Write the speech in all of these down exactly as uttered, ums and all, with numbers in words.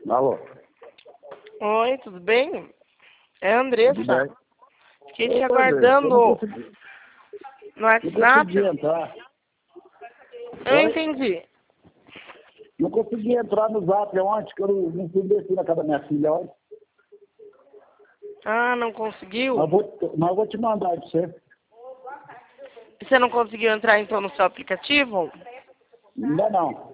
Alô? Oi, tudo bem? É a Andressa. Fiquei te Ô, aguardando Andressa, eu não consegui, no não WhatsApp. consegui entrar. Eu Oi? entendi. Não consegui entrar no Zap ontem, que eu não, não fui descer na casa da minha filha ontem. Ah, não Mas conseguiu? eu vou, mas eu vou te mandar pra você. Você não conseguiu entrar então no seu aplicativo? Ainda não.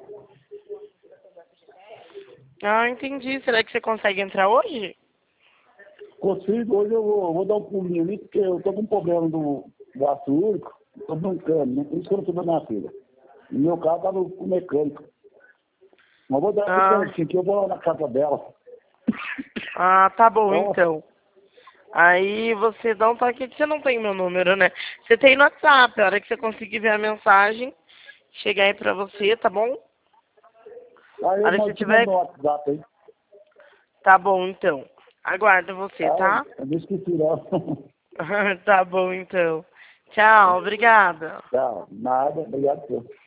Ah, entendi. Será que você consegue entrar hoje? Consigo, hoje eu vou, vou dar um pulinho ali, porque eu tô com um problema do, do aço úrico. Tô brincando, né? Por isso que eu não tô da minha filha. E meu carro tá no, com o mecânico. Mas vou dar Ah, um que eu vou lá na casa dela. ah, tá bom Então, então. Aí você dá um toque que você não tem meu número, né? Você tem no WhatsApp, a hora que você conseguir ver a mensagem, chegar aí pra você, tá bom? aí A eu hora que você mando, te mando tiver. no WhatsApp aí. Tá bom então. Aguardo você, Ah, tá? eu não esqueci não. Tá bom então. Tchau, obrigada. Tchau. Nada, obrigado por